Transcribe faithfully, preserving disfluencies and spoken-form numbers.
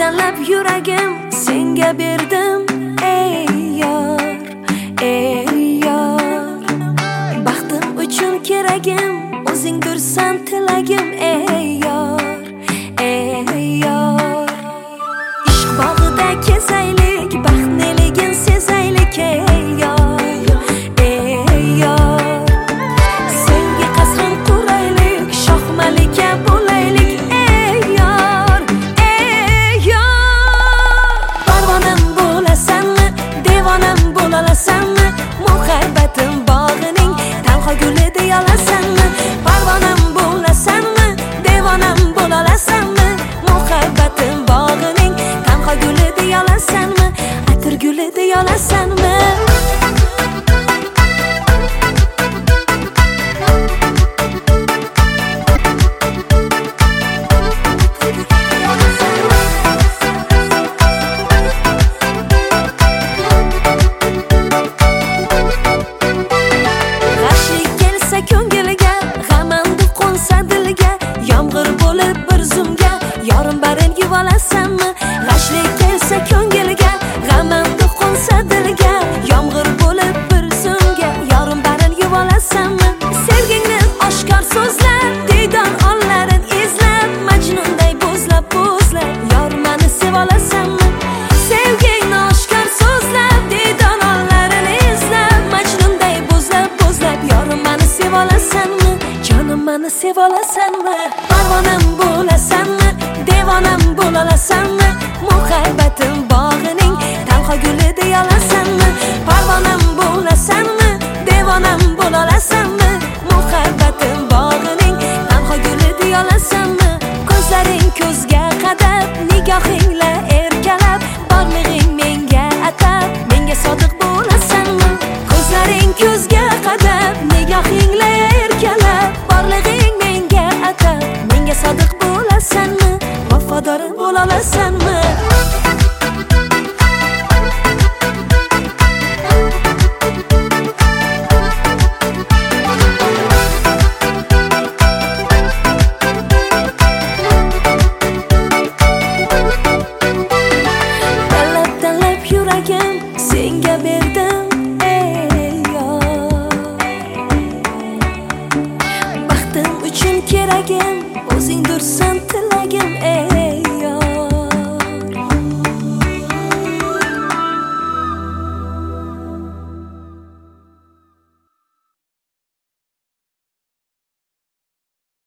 tanlab yuragim senga berdim ey yor, ey yor. Baxtim uchun keragim o'zingdirsan tilagim ey yor, ey yor. Ishq bog'ida kezaylik, baxtliligin sezaylik ey yor, ey yor. Senga qasrin quraylik, shoh malika bo'laylik ey yor, ey yor. Parvonam bo'lasanmi, devonam bo'lalasanmi, muhabbatim bog'ining tanho guli deyolasanmi? Parvonam bo'lasanmi, devonam bo'lalasanmi, muhabbatim bog'ining tanho guli deyolasanmi, atir guli deyolasanmi? Ko'ngilga g'amandi qo'nsa dilga, yomg'ir bo'lib bir zumga yorim barin yuvolasanmi? G'ashlik kelsa ko'ngilga g'amandi qo'nsa dilga, yomg'ir bo'lib bir zumga yorim barin yuvolasanmi? Sevgingni oshkor so'zlab, diydon onlarin izlab, majnunday bo'zlab bo'zlab yor meni sevolasanmi? Sevgingni oshkor so'zlab, diydon onlarin izlab, majnunday bo'zlab bo'zlab yorim meni sevolasanmi? Jonim meni sevolasanmi? Parvonam bo'lasanmi, devonam bo'lalasanmi, muhabbatim bog'ining tanho guli deyolasanmi? Parvonam bo'lasanmi, devonam bo'lalasanmi, muhabbatim bog'ining tanho guli deyolasanmi? Ko'zlaring ko'zga qadab, nigohingla erkalab, borlig'ing menga atab, menga sodiq bo'lasanmi? Ko'zlaring ko'zga qadab, nigohingla erkalab, borlig'ing menga atab, menga sodiq bo'lasanmi? Vafodorim bo'lolasanmi?